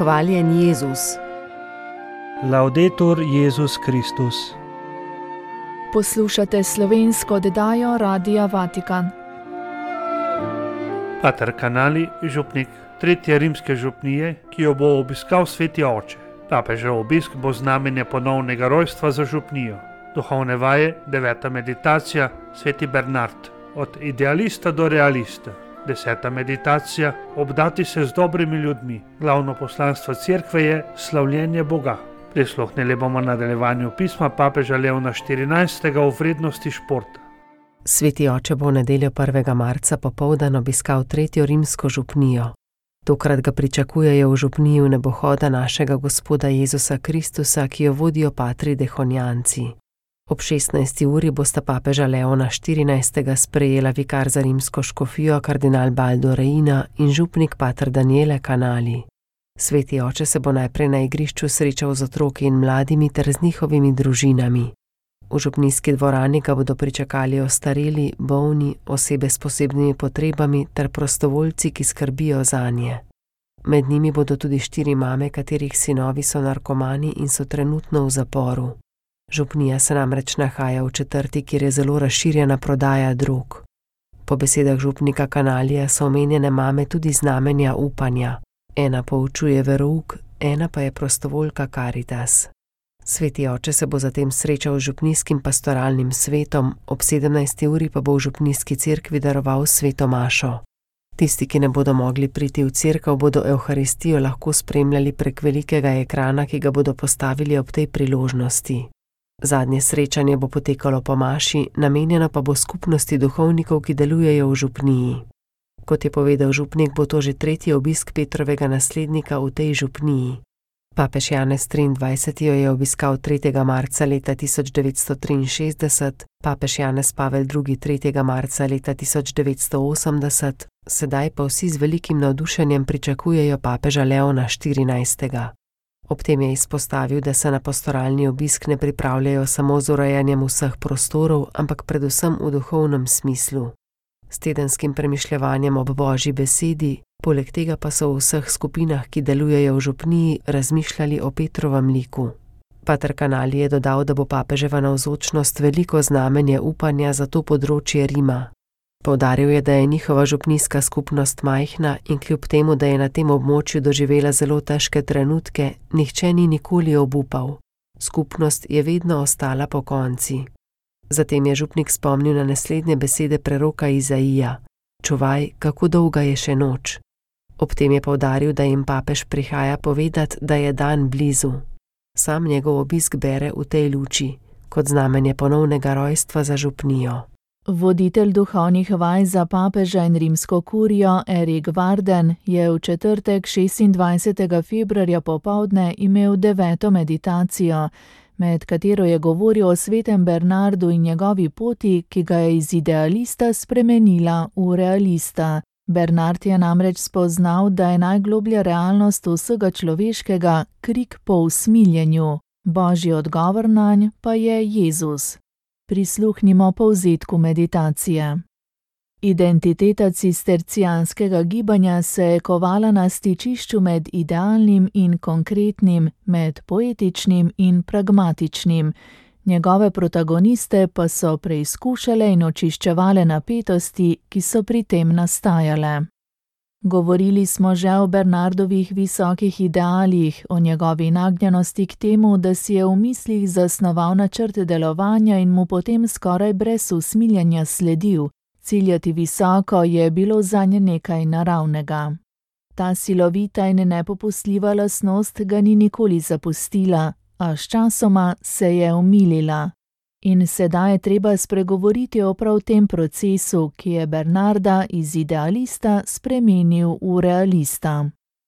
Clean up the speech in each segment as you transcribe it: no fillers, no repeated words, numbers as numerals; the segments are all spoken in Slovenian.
Hvaljen Jezus. Laudetur Jezus Kristus. Poslušate slovensko oddajo Radia Vatikan. Pater Canali, župnik tretje rimske župnije, ki jo bo obiskal sveti oče. Papežev obisk bo znamenje ponovnega rojstva za župnijo. Duhovne vaje, 9. meditacija, sveti Bernard, od idealista do realista. 10. meditacija, obdati se z dobrimi ljudmi. Glavno poslanstvo cerkve je slavljenje Boga. Prisluhnili bomo nadaljevanju pisma papeža Leona XIV. O vrednosti športa. Sveti oče bo v nedeljo 1. marca popoldan obiskal tretjo rimsko župnijo. Tokrat ga pričakujejo v župniji v nebohoda našega Gospoda Jezusa Kristusa, ki jo vodijo patri dehonjanci. Ob 16. uri bosta papeža Leona XIV. Sprejela vikar za rimsko škofijo kardinal Baldo Reina in župnik pater Daniele Canali. Sveti oče se bo najprej na igrišču srečal z otroki in mladimi ter z njihovimi družinami. V župnijski dvorani ga bodo pričakali ostareli, bolni, osebe s posebnimi potrebami ter prostovoljci, ki skrbijo zanje. Med njimi bodo tudi 4 mame, katerih sinovi so narkomani in so trenutno v zaporu. Župnija se namreč nahaja v četrti, kjer je zelo razširjena prodaja drog. Po besedah župnika Canalija so omenjene mame tudi znamenja upanja. Ena poučuje verouk, ena pa je prostovoljka Caritas. Sveti oče se bo zatem srečal z župnijskim pastoralnim svetom, ob 17. uri pa bo v župnijski cerkvi daroval sveto mašo. Tisti, ki ne bodo mogli priti v cerkev, bodo evharistijo lahko spremljali prek velikega ekrana, ki ga bodo postavili ob tej priložnosti. Zadnje srečanje bo potekalo po maši, namenjeno pa bo skupnosti duhovnikov, ki delujejo v župniji. Kot je povedal župnik, bo to že 3. obisk Petrovega naslednika v tej župniji. Papež Janez 23. jo je obiskal 3. marca leta 1963, papež Janez Pavel II. 3. marca leta 1980, sedaj pa vsi z velikim navdušenjem pričakujejo papeža Leona XIV. Ob tem je izpostavil, da se na pastoralni obisk ne pripravljajo samo z urejanjem vseh prostorov, ampak predvsem v duhovnem smislu. S tedenskim premišljevanjem ob Božji besedi, poleg tega pa so v vseh skupinah, ki delujejo v župniji, razmišljali o Petrovem liku. Pater Canali je dodal, da bo papeževa navzočnost veliko znamenje upanja za to področje Rima. Poudaril je, da je njihova župnijska skupnost majhna in kljub temu, da je na tem območju doživela zelo težke trenutke, nihče ni nikoli obupal. Skupnost je vedno ostala pokonci. Zatem je župnik spomnil na naslednje besede preroka Izaija: "Čuvaj, kako dolga je še noč." Ob tem je poudaril, da jim papež prihaja povedat, da je dan blizu. Sam njegov obisk bere v tej luči, kot znamenje ponovnega rojstva za župnijo. Voditelj duhovnih vaj za papeža in rimsko kurijo Erik Varden je v četrtek 26. februarja popoldne imel 9. meditacijo, med katero je govoril o svetem Bernardu in njegovi poti, ki ga je iz idealista spremenila v realista. Bernard je namreč spoznal, da je najgloblja realnost vsega človeškega krik po usmiljenju, Božji odgovor nanj pa je Jezus. Prisluhnimo povzetku meditacije. Identiteta cistercijanskega gibanja se je kovala na stičišču med idealnim in konkretnim, med poetičnim in pragmatičnim. Njegove protagoniste pa so preizkušale in očiščevale napetosti, ki so pri tem nastajale. Govorili smo že o Bernardovih visokih idealih, o njegovi nagnjenosti k temu, da si je v mislih zasnoval načrt delovanja in mu potem skoraj brez usmiljanja sledil. Ciljati visoko je bilo zanje nekaj naravnega. Ta silovita in nepopustljiva lastnost ga ni nikoli zapustila, a sčasoma se je umilila. In sedaj je treba spregovoriti o prav tem procesu, ki je Bernarda iz idealista spremenil v realista.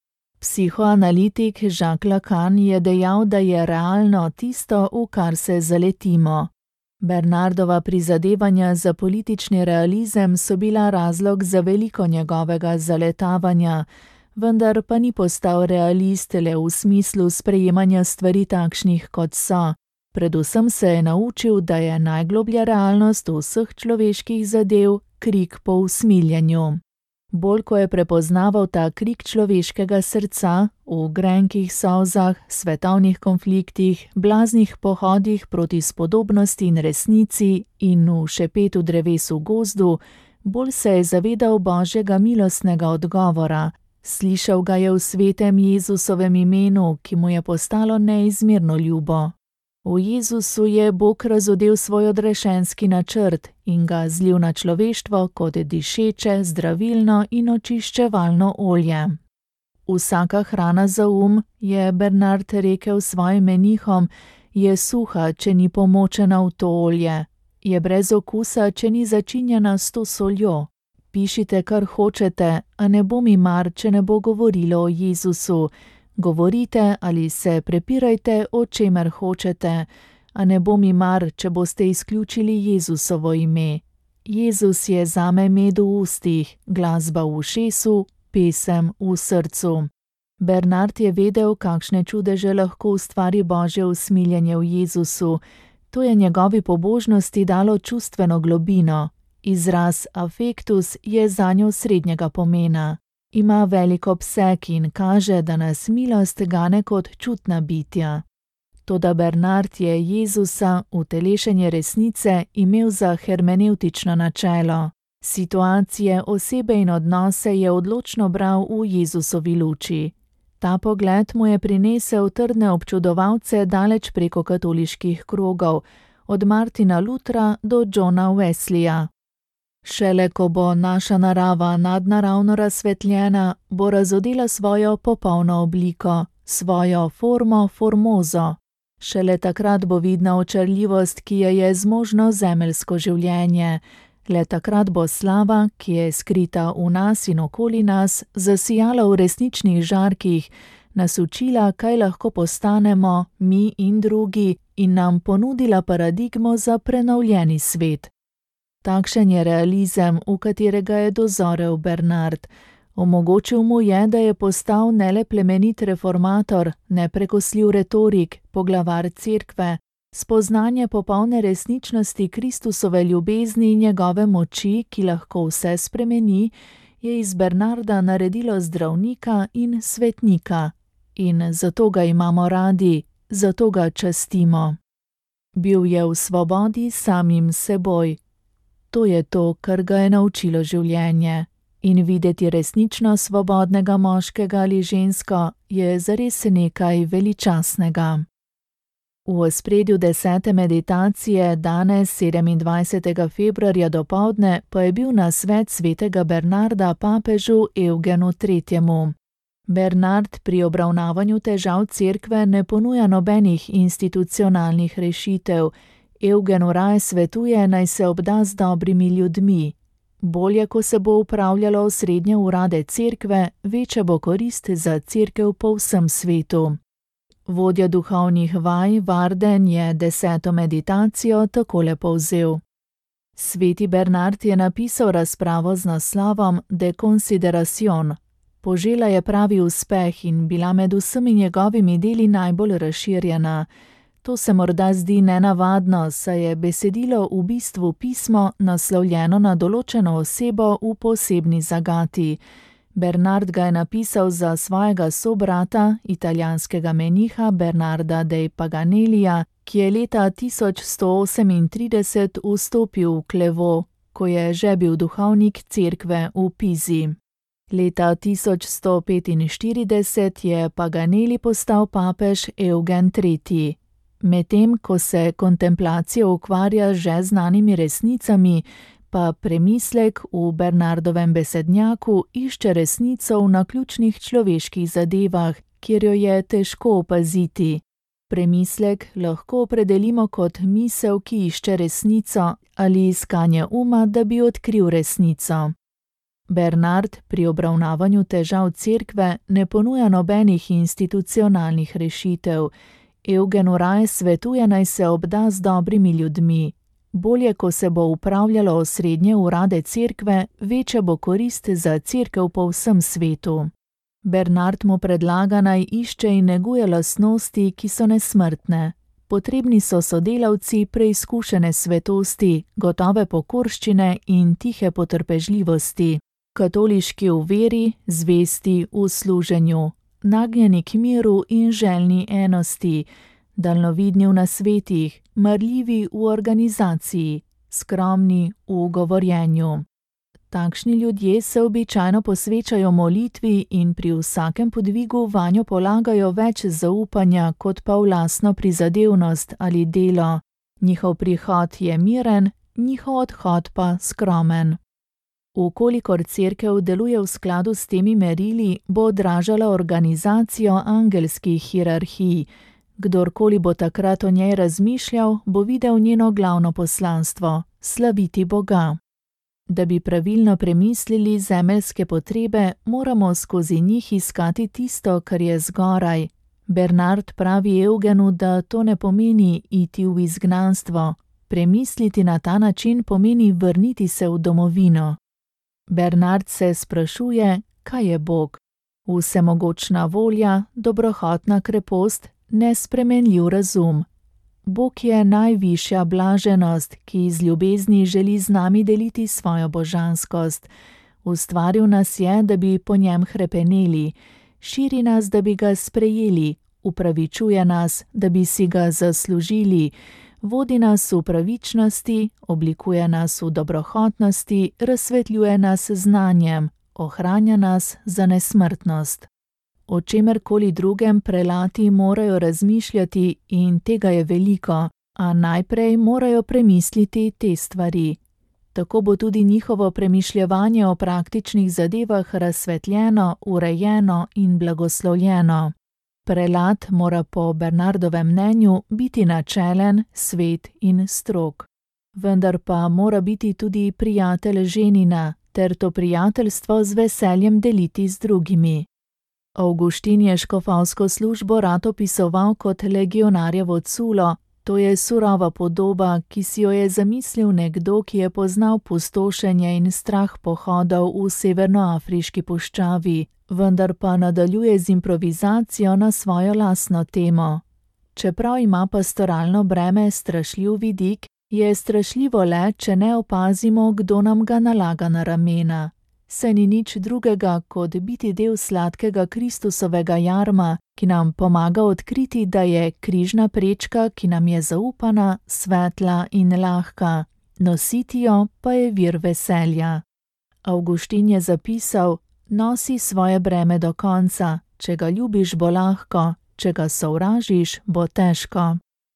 Psihoanalitik Jacques Lacan je dejal, da je realno tisto, v kar se zaletimo. Bernardova prizadevanja za politični realizem so bila razlog za veliko njegovega zaletavanja, vendar pa ni postal realist le v smislu sprejemanja stvari takšnih, kot so. Predvsem se je naučil, da je najgloblja realnost vseh človeških zadev krik po usmiljenju. Bolj ko je prepoznaval ta krik človeškega srca v grenkih solzah, svetovnih konfliktih, blaznih pohodih proti spodobnosti in resnici in v šepetu dreves v gozdu, bolj se je zavedal Božjega milostnega odgovora. Slišal ga je v svetem Jezusovem imenu, ki mu je postalo neizmerno ljubo. V Jezusu je Bog razodel svoj odrešenski načrt in ga zlil na človeštvo kot dišeče, zdravilno in očiščevalno olje. Vsaka hrana za je Bernard rekel svojim menihom, je suha, če ni pomočena v to olje, je brez okusa, če ni začinjena s to soljo. Pišite, kar hočete, a ne bo mi mar, če ne bo govorilo o Jezusu. Govorite ali se prepirajte, o čemer hočete, a ne bo mi mar, če boste izključili Jezusovo ime. Jezus je zame med v ustih, glasba v ušesu, pesem v srcu. Bernard je vedel, kakšne čudeže lahko ustvari Božje usmiljenje v Jezusu. To je njegovi pobožnosti dalo čustveno globino. Izraz afektus je zanjo srednjega pomena. Ima velik obseg in kaže, da nas milost gane kot čutna bitja. Toda Bernard je Jezusa, utelešenje resnice, imel za hermenevtično načelo. Situacije, osebe in odnose je odločno bral v Jezusovi luči. Ta pogled mu je prinesel trdne občudovalce daleč preko katoliških krogov, od Martina Lutra do Johna Wesleya. Šele ko bo naša narava nadnaravno razsvetljena, bo razodela svojo popolno obliko, svojo formo formozo. Šele takrat bo vidna očarljivost, ki je zmožno zemeljsko življenje. Le takrat bo slava, ki je skrita v nas in okoli nas, zasijala v resničnih žarkih, nas učila, kaj lahko postanemo, mi in drugi, in nam ponudila paradigmo za prenovljeni svet. Takšen je realizem, v katerega je dozorel Bernard. Omogočil mu je, da je postal ne le plemenit reformator, neprekosljiv retorik, poglavar cerkve, spoznanje popolne resničnosti Kristusove ljubezni in njegove moči, ki lahko vse spremeni, je iz Bernarda naredilo zdravnika in svetnika. In zato ga imamo radi, zato ga častimo. Bil je v svobodi samim seboj. To je to, kar ga je naučilo življenje. In videti resnično svobodnega moškega ali žensko je zares nekaj veličastnega. V ospredju 10. meditacije danes 27. februarja dopoldne pa je bil nasvet svetega Bernarda papežu Eugenu III. Bernard pri obravnavanju težav cerkve ne ponuja nobenih institucionalnih rešitev. Eugen raje svetuje, naj se obda z dobrimi ljudmi. Bolje, ko se bo upravljalo osrednje urade cerkve, večja bo korist za cerkev po vsem svetu. Vodja duhovnih vaj Varden je 10. meditacijo takole povzel. Sveti Bernard je napisal razpravo z naslovom De Consideración. Požela je pravi uspeh in bila med vsemi njegovimi deli najbolj razširjena. To se morda zdi nenavadno, saj je besedilo v bistvu pismo naslovljeno na določeno osebo v posebni zagati. Bernard ga je napisal za svojega sobrata, italijanskega meniha Bernarda dei Paganelija, ki je leta 1138 vstopil v Clairvaux, ko je že bil duhovnik cerkve v Pizi. Leta 1145 je Paganeli postal papež Eugen III. Medtem, ko se kontemplacija ukvarja z že znanimi resnicami, pa premislek v Bernardovem besednjaku išče resnico v naključnih človeških zadevah, kjer jo je težko opaziti. Premislek lahko opredelimo kot misel, ki išče resnico, ali iskanje da bi odkril resnico. Bernard pri obravnavanju težav cerkve ne ponuja nobenih institucionalnih rešitev. Eugen raje svetuje, naj se obda z dobrimi ljudmi. Bolje, ko se bo upravljalo osrednje urade cerkve, večja bo korist za cerkev po vsem svetu. Bernard mu predlaga, naj išče in neguje lastnosti, ki so nesmrtne. Potrebni so sodelavci preizkušene svetosti, gotove pokorščine in tihe potrpežljivosti. katoliški v veri, zvesti v služenju, nagnjeni k miru in željni enosti, daljnovidni v nasvetih, marljivi v organizaciji, skromni v govorjenju. Takšni ljudje se običajno posvečajo molitvi in pri vsakem podvigu vanjo polagajo več zaupanja kot pa v lastno prizadevnost ali delo. Njihov prihod je miren, njihov odhod pa skromen. Vkolikor cerkev deluje v skladu s temi merili, bo odražala organizacijo angelskih hierarhij. Kdorkoli bo takrat o njej razmišljal, bo videl njeno glavno poslanstvo – slaviti Boga. Da bi pravilno premislili zemeljske potrebe, moramo skozi njih iskati tisto, kar je zgoraj. Bernard pravi Eugenu, da to ne pomeni iti v izgnanstvo. Premisliti na ta način pomeni vrniti se v domovino. Bernard se sprašuje, kaj je Bog? Vsemogočna volja, dobrohotna krepost, nespremenljiv razum. Bog je najvišja blaženost, ki iz ljubezni želi z nami deliti svojo božanskost. Ustvaril nas je, da bi po njem hrepeneli, širi nas, da bi ga sprejeli, upravičuje nas, da bi si ga zaslužili, vodi nas v pravičnosti, oblikuje nas v dobrohotnosti, razsvetljuje nas znanjem, ohranja nas za nesmrtnost. O čemerkoli drugem prelati morajo razmišljati in tega je veliko, a najprej morajo premisliti te stvari. Tako bo tudi njihovo premišljevanje o praktičnih zadevah razsvetljeno, urejeno in blagoslovljeno. Prelat mora po Bernardovem mnenju biti načelen, svet in strog. Vendar pa mora biti tudi prijatelj ženina, ter to prijateljstvo z veseljem deliti z drugimi. Avguštin je škofovsko službo rad opisoval kot legionarjevo culo, to je surova podoba, ki si jo je zamislil nekdo, ki je poznal pustošenje in strah pohodov v severnoafriški puščavi, vendar pa nadaljuje z improvizacijo na svojo lastno temo. Čeprav ima pastoralno breme strašljiv vidik, je strašljivo le, če ne opazimo, kdo nam ga nalaga na ramena. Saj ni nič drugega, kot biti del sladkega Kristusovega jarma, ki nam pomaga odkriti, da je križna prečka, ki nam je zaupana, svetla in lahka, nositi jo pa je vir veselja. Avguštin je zapisal: nosi svoje breme do konca, če ga ljubiš, bo lahko, če ga sovražiš, bo težko.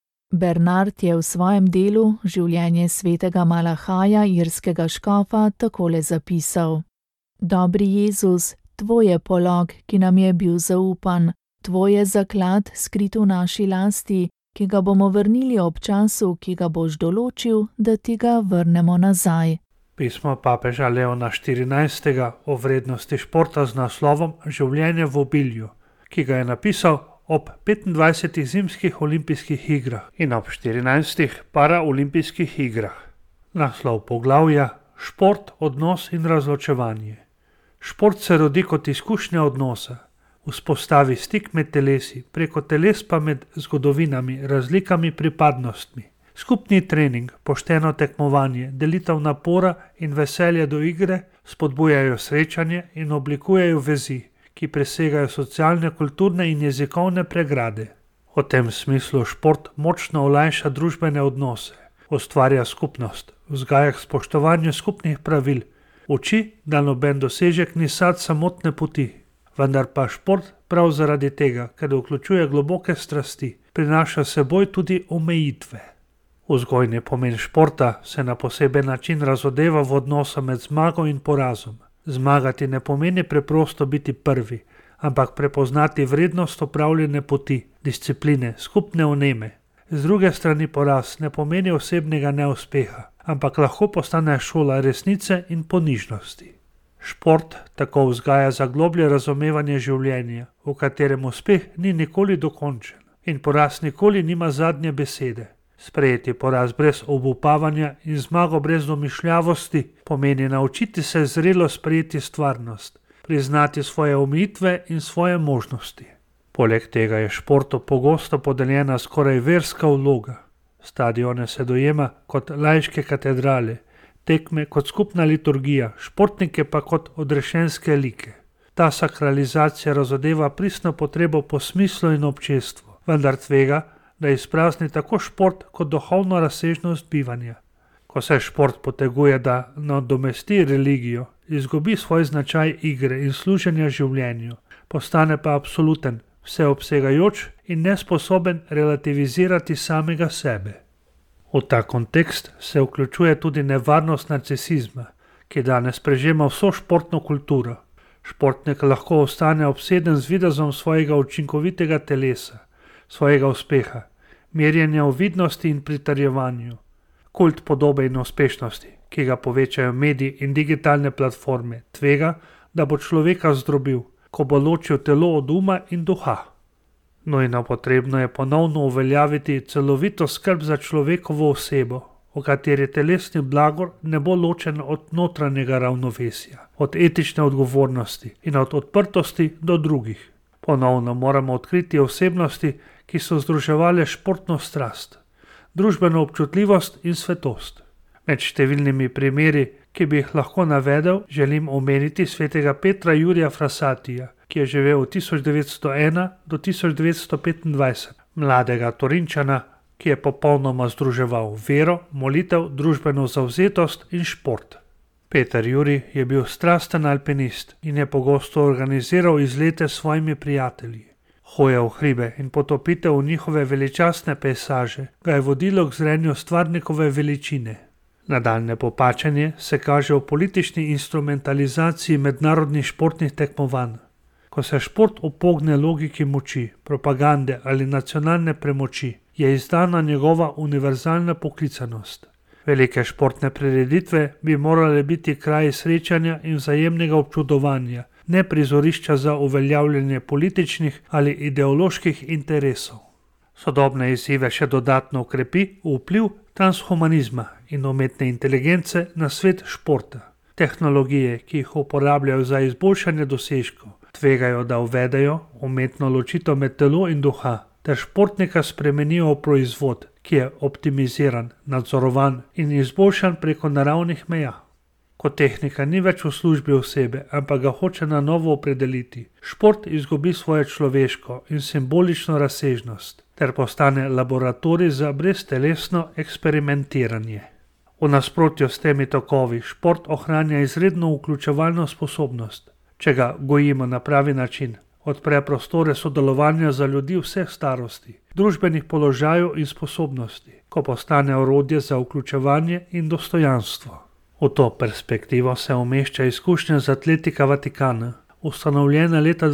Bernard je v svojem delu Življenje svetega Malahaja, irskega škofa, takole zapisal: Dobri Jezus, tvoj je polog, ki nam je bil zaupan, tvoj je zaklad skrit v naši lasti, ki ga bomo vrnili ob času, ki ga boš določil, da ti ga vrnemo nazaj. Pismo papeža Leona XIV. O vrednosti športa z naslovom Življenje v obilju, ki ga je napisal ob 25. zimskih olimpijskih igrah in ob 14. paraolimpijskih igrah. Naslov poglavja: Šport, odnos in razločevanje. Šport se rodi kot izkušnja odnosa, vzpostavi stik med telesi, preko teles pa med zgodovinami, razlikami, pripadnostmi. Skupni trening, pošteno tekmovanje, delitev napora in veselje do igre spodbujajo srečanje in oblikujejo vezi, ki presegajo socialne, kulturne in jezikovne pregrade. V tem smislu šport močno olajša družbene odnose, ustvarja skupnost, vzgaja k spoštovanju skupnih pravil, uči, da noben dosežek ni sad samotne poti, vendar pa šport prav zaradi tega, ker vključuje globoke strasti, prinaša seboj tudi omejitve. Vzgojni pomen športa se na poseben način razodeva v odnosu med zmago in porazom. Zmagati ne pomeni preprosto biti prvi, ampak prepoznati vrednost opravljene poti, discipline, skupne vneme. Z druge strani poraz ne pomeni osebnega neuspeha, ampak lahko postane šola resnice in ponižnosti. Šport tako vzgaja za globlje razumevanje življenja, v katerem uspeh ni nikoli dokončen in poraz nikoli nima zadnje besede. Sprejeti poraz brez obupavanja in zmago brez domišljavosti pomeni naučiti se zrelo sprejeti stvarnost, priznati svoje omejitve in svoje možnosti. Poleg tega je športu pogosto podeljena skoraj verska vloga. Stadione se dojema kot laiške katedrale, tekme kot skupna liturgija, športnike pa kot odrešenske like. Ta sakralizacija razodeva pristno potrebo po smislu in občestvu, vendar tvega, da izprazni tako šport kot duhovno razsežnost bivanja. Ko se šport poteguje, da nadomesti religijo, izgubi svoj značaj igre in služenja življenju, postane pa absoluten, vseobsegajoč in nesposoben relativizirati samega sebe. V ta kontekst se vključuje tudi nevarnost narcisizma, ki danes prežema vso športno kulturo. Športnik lahko ostane obseden z videzom svojega učinkovitega telesa, svojega uspeha, merjenja v vidnosti in pritrjevanju. Kult podobe in uspešnosti, ki ga povečajo mediji in digitalne platforme, tvega, da bo človeka zdrobil, ko bo ločil telo od uma in duha. Nujno potrebno je ponovno uveljaviti celovito skrb za človekovo osebo, v kateri telesni blagor ne bo ločen od notranjega ravnovesja, od etične odgovornosti in od odprtosti do drugih. Ponovno moramo odkriti osebnosti, ki so združevale športno strast, družbeno občutljivost in svetost. Med številnimi primeri, ki bi jih lahko navedel, želim omeniti svetega Petra Jurija Frassatija, ki je živel od 1901 do 1925, mladega Torinčana, ki je popolnoma združeval vero, molitev, družbeno zavzetost in šport. Peter Jurij je bil strasten alpinist in je pogosto organiziral izlete s svojimi prijatelji. Hoja v hribe in potopitev v njihove veličastne pejsaže ga je vodilo k zrenju stvarnikove veličine. Nadaljne popačenje se kaže v politični instrumentalizaciji mednarodnih športnih tekmovanj. Ko se šport upogne logiki moči, propagande ali nacionalne premoči, je izdana njegova univerzalna poklicanost. Velike športne prireditve bi morale biti kraji srečanja in vzajemnega občudovanja, ne prizorišča za uveljavljanje političnih ali ideoloških interesov. Sodobne izzive še dodatno okrepi vpliv transhumanizma in umetne inteligence na svet športa. Tehnologije, ki jih uporabljajo za izboljšanje dosežkov, tvegajo, da uvedejo umetno ločitev med telo in duha, ter športnika spremenijo v proizvod, ki je optimiziran, nadzorovan in izboljšan preko naravnih meja. Ko tehnika ni več v službi osebe, ampak ga hoče na novo opredeliti, šport izgubi svoje človeško in simbolično razsežnost, ter postane laboratorij za breztelesno eksperimentiranje. V nasprotju s temi tokovi šport ohranja izredno vključevalno sposobnost, če ga gojimo na pravi način, odpre prostore sodelovanja za ljudi vseh starosti, družbenih položajev in sposobnosti, ko postane orodje za vključevanje in dostojanstvo. V to perspektivo se umešča izkušnja z Atletika Vatikana, ustanovljena leta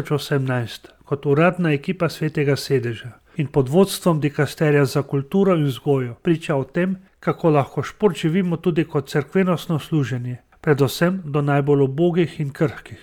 2018 kot uradna ekipa Svetega sedeža in pod vodstvom dikasterja za kulturo in vzgojo priča o tem, kako lahko šport živimo tudi kot cerkvenosno služenje, predvsem do najbolj ubogih in krhkih.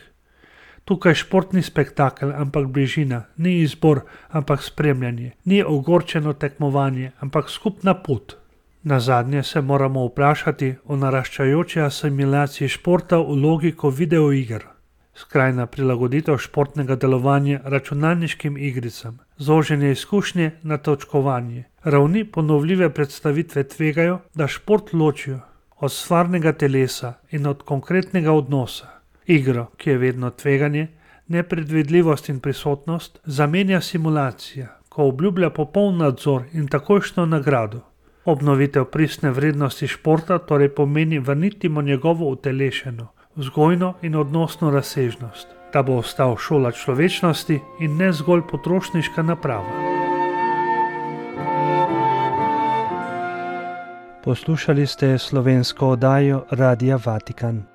Tukaj šport ni spektakel, ampak bližina, ni izbor, ampak spremljanje, ni ogorčeno tekmovanje, ampak skupna pot. Nazadnje se moramo vprašati o naraščajoči asimilaciji športa v logiko videoiger. Skrajna prilagoditev športnega delovanja računalniškim igricam, zoženje izkušnje na točkovanje, ravni ponovljive predstavitve tvegajo, da šport ločijo od stvarnega telesa in od konkretnega odnosa. Igro, ki je vedno tveganje, nepredvidljivost in prisotnost, zamenja simulacija, ko obljublja popoln nadzor in takojšnjo nagrado. Obnovitev pristne vrednosti športa torej pomeni vrnitimo njegovo utelešeno, vzgojno in odnosno razsežnost, da bo ostal šola človečnosti in ne zgolj potrošniška naprava. Poslušali ste slovensko oddajo Radia Vatikan.